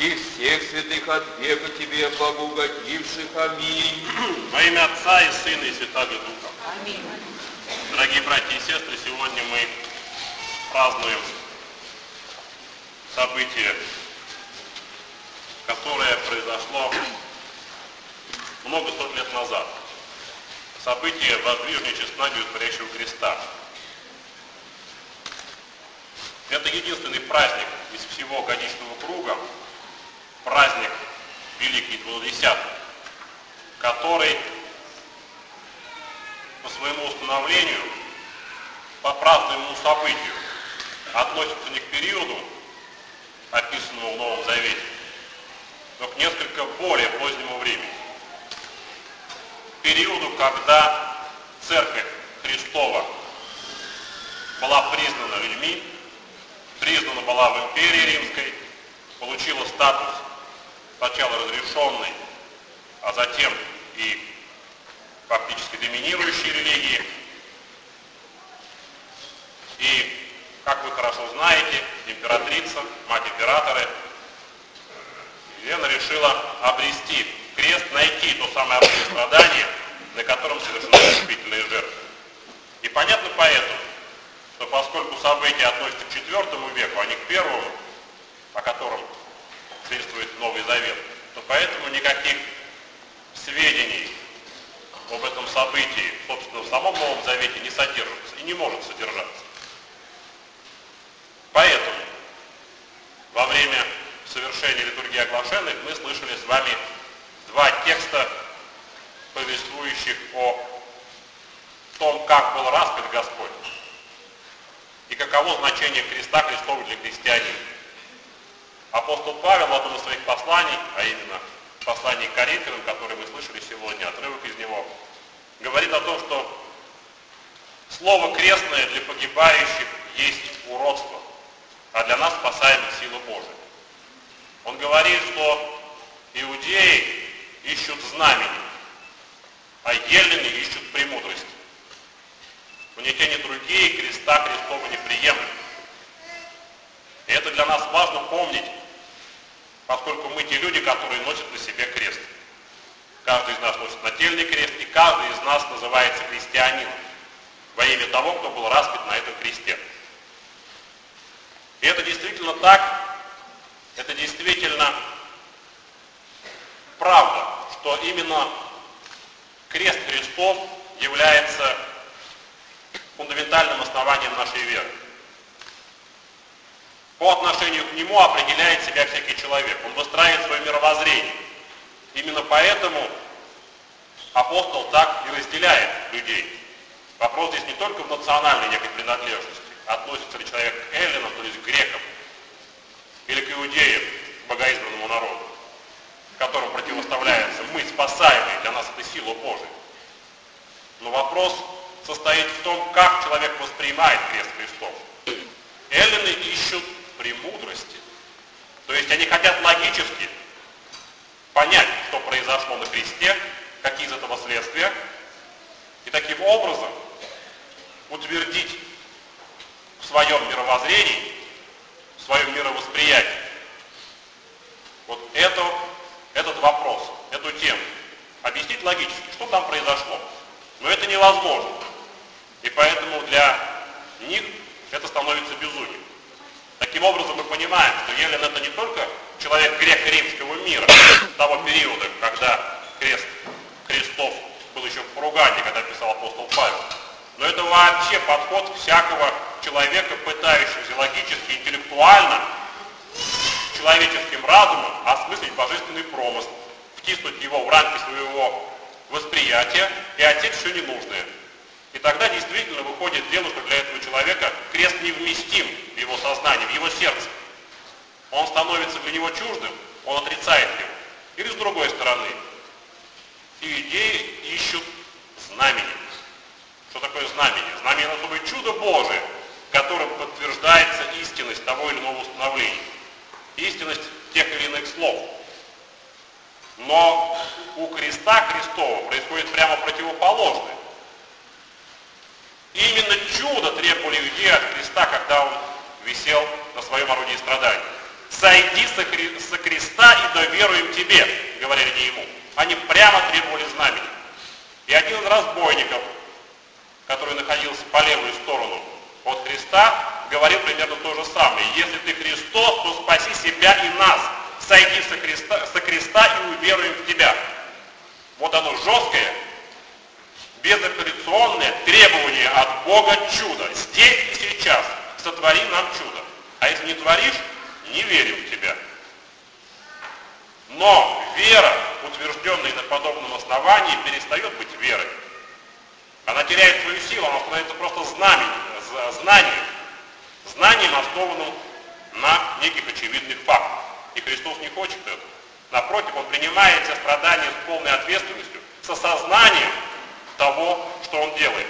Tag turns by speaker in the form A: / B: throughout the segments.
A: и всех святых от века Тебе благоугодивших. Аминь.
B: Во имя Отца и Сына и Святаго Духа.
C: Аминь.
B: Дорогие братья и сестры, сегодня мы празднуем событие, которое произошло много сот лет назад. Событие воздвижничества Животворящего креста. Это единственный праздник из всего годичного круга, праздник Великий Двунадесятый, который по своему установлению, по празднованному событию, относится не к периоду, описанному в Новом Завете, но к несколько более позднему времени. К периоду, когда Церковь Христова была признана людьми, признана была в империи Римской, получила статус сначала разрешенной, а затем и фактически доминирующей религии. И, как вы хорошо знаете, императрица, мать императора, Елена решила обрести крест, найти то самое образ страдания, на котором совершены искупительные жертвы. И понятно поэтому, что поскольку события относятся к IV веку, а не к I, о котором свидетельствует Новый Завет, то поэтому никаких сведений об этом событии, собственно, в самом Новом Завете не содержится и не может содержаться. Поэтому во время совершения литургии оглашенных мы слышали с вами два текста, повествующих о том, как был распят Господь и каково значение креста Христова для христианина. Апостол Павел в одном из своих посланий, а именно в послании к Коринфянам, которое мы слышали сегодня, отрывок из него, говорит о том, что слово крестное для погибающих есть уродство, а для нас спасаемых сила Божия. Он говорит, что иудеи ищут знамени, а еллины ищут премудрости. Ни те, ни другие креста Христова не приемлют. И это для нас важно помнить, поскольку мы те люди, которые носят на себе крест. Каждый из нас носит нательный крест, и каждый из нас называется христианином во имя того, кто был распят на этом кресте. И это действительно так, это действительно правда, что именно крест Христов является фундаментальным основанием нашей веры. По отношению к нему определяет себя всякий человек. Он выстраивает свое мировоззрение. Именно поэтому апостол так и разделяет людей. Вопрос здесь не только в национальной некой принадлежности. Относится ли человек к эллинам, то есть к грекам, или к иудеям, к богоизбранному народу, которому противоставляется мы, спасаемые, для нас это сила Божия. Но вопрос состоит в том, как человек воспринимает крест Христов. Эллины ищут премудрости. То есть они хотят логически понять, что произошло на кресте, какие из этого следствия, и таким образом утвердить в своем мировоззрении, в своем мировосприятии вот этот вопрос, эту тему. Объяснить логически, что там произошло. Но это невозможно. И поэтому для них это становится безумием. Таким образом мы понимаем, что Елен это не только человек греко-римского мира, того периода, когда крест Христов был еще в поругании, когда писал апостол Павел, но это вообще подход всякого человека, пытающегося логически, интеллектуально, человеческим разумом осмыслить божественный промысл, втиснуть его в рамки своего восприятия и отсечь все ненужное. И тогда действительно выходит дело, что для этого человека крест невместим в его сознании, в его сердце. Он становится для него чуждым, он отрицает его. Или с другой стороны, иудеи ищут знамени. Что такое знамение? Знамение на собой чудо Божие, которым подтверждается истинность того или иного установления. Истинность тех или иных слов. Но у креста Христова происходит прямо противоположное. Именно чудо требовали иудеи от креста, когда он висел на своем орудии страданий. Сойди со креста да веруем тебе, говорили они ему. Они прямо требовали знамени. И один из разбойников, который находился по левую сторону от Христа, говорил примерно то же самое. Если ты Христос, то спаси себя и нас. Сойди со креста и уверуем в тебя. Вот оно жесткое, безапелляционное требование от Бога чуда. Здесь и сейчас сотвори нам чудо. А если не творишь, не верим в тебя. Но вера, утвержденная на подобном основании, перестает быть верой. Она теряет свою силу, она становится просто знанием, основанным на неких очевидных фактах. И Христос не хочет этого. Напротив, Он принимает все страдания с полной ответственностью, с осознанием того, что Он делает.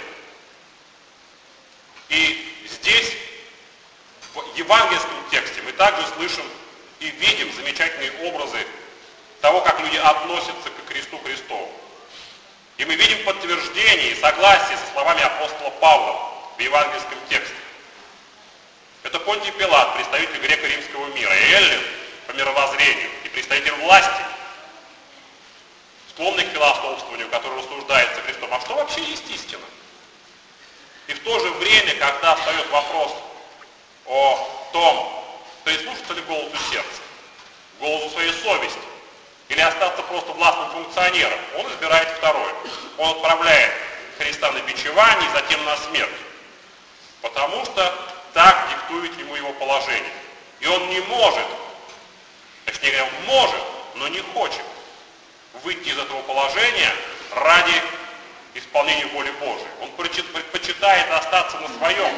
B: И здесь, в евангельском тексте, мы также слышим и видим замечательные образы того, как люди относятся к кресту Христову. И мы видим подтверждение и согласие со словами апостола Павла в евангельском тексте. Это Понтий Пилат, представитель греко-римского мира, и эллин по мировоззрению, и представитель власти, склонный к философствованию, который рассуждает за Христом. А что вообще есть истина? И в то же время, когда встает вопрос о том, прислушаться ли голосу сердца, голосу своей совести, или остаться просто властным функционером, он избирает второе. Он отправляет Христа на бичевание и затем на смерть. Потому что так диктует ему его положение. И он не может, точнее говоря, он может, но не хочет выйти из этого положения ради исполнения воли Божией. Он предпочитает остаться на своем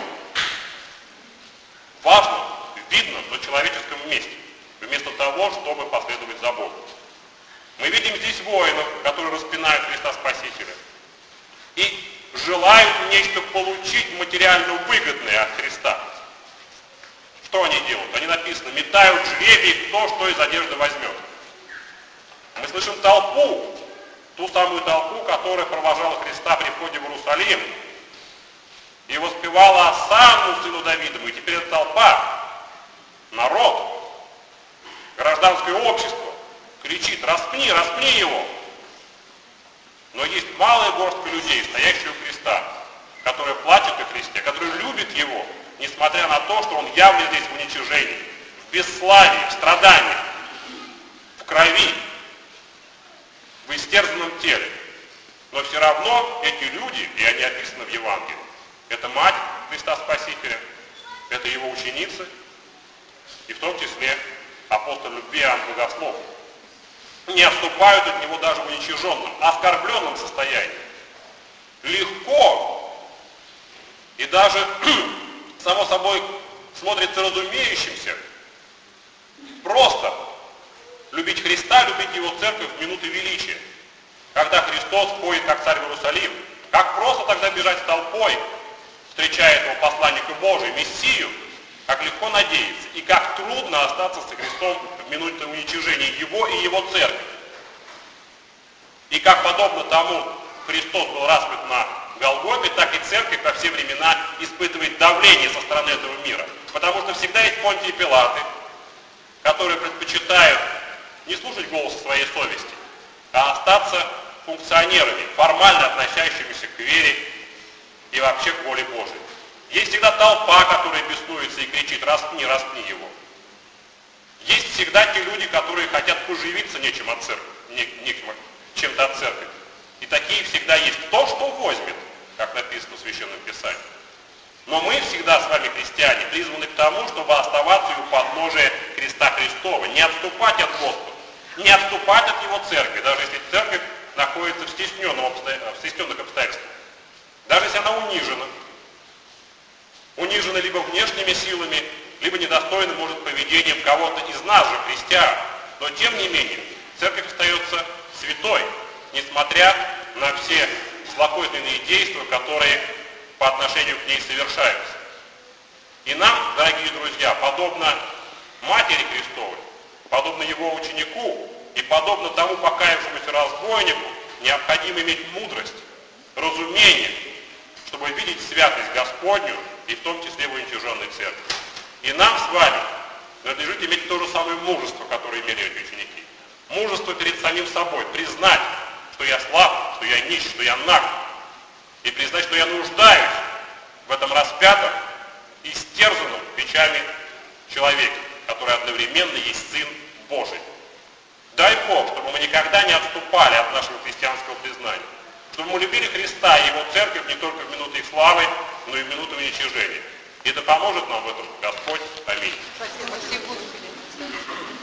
B: важном, видном, но человеческом месте, вместо того, чтобы последовать за Богом. Мы видим здесь воинов, которые распинают Христа Спасителя и желают нечто получить материально выгодное от Христа. Что они делают? Они написано, метают жребий, кто что из одежды возьмет. Мы слышим толпу, ту самую толпу, которая провожала Христа при входе в Иерусалим и воспевала Осанну, сыну Давидову. И теперь эта толпа, народ, гражданское общество, кричит: распни, распни его. Но есть малая горстка людей, стоящих у Христа, которые плачут о Христе, которые любят Его, несмотря на то, что Он явлен здесь в уничижении, в бесславии, в страдании, в крови, в истерзанном теле. Но все равно эти люди, и они описаны в Евангелии, это мать Христа Спасителя, это Его ученицы, и в том числе апостол любви Иоанн Богослов, не отступают от него даже в уничиженном, оскорбленном состоянии. Легко и даже, само собой, смотрится разумеющимся, просто любить Христа, любить Его церковь в минуты величия. Когда Христос входит как царь в Иерусалим, как просто тогда бежать с толпой, встречая этого посланника Божия, Мессию, как легко надеяться, и как трудно остаться со Христом в минуте уничижения Его и Его церкви. И как подобно тому Христос был распят на Голгофе, так и церковь во все времена испытывает давление со стороны этого мира. Потому что всегда есть Понтии Пилаты, которые предпочитают не слушать голоса своей совести, а остаться функционерами, формально относящимися к вере и вообще к воле Божией. Есть всегда толпа, которая беснуется и кричит: распни, распни его. Есть всегда те люди, которые хотят поживиться нечем от церкви, чем-то от церкви. И такие всегда есть. Кто что возьмет, как написано в Священном Писании. Но мы всегда с вами, христиане, призваны к тому, чтобы оставаться у подножия креста Христова, не отступать от Господа, не отступать от Его церкви, даже если церковь находится в стесненных обстоятельствах. Даже если она унижена либо внешними силами, либо недостойным, может, поведением кого-то из нас же, христиан. Но тем не менее, церковь остается святой, несмотря на все злокозненные действия, которые по отношению к ней совершаются. И нам, дорогие друзья, подобно Матери Христовой, подобно Его ученику и подобно тому покаявшемуся разбойнику, необходимо иметь мудрость, разумение, чтобы видеть святость Господню и в том числе в уничиженной церкви. И нам с вами надлежит иметь то же самое мужество, которое имели эти ученики. Мужество перед самим собой, признать, что я слаб, что я нищ, что я наг, и признать, что я нуждаюсь в этом распятом и стерзанном печами человеке, который одновременно есть Сын Божий. Дай Бог, чтобы мы никогда не отступали от нашего христианского признания, чтобы мы любили Христа и Его Церковь не только в минуты их славы, но и в минуты уничижения. И да поможет нам в этом Господь. Аминь.
C: Спасибо, Господи.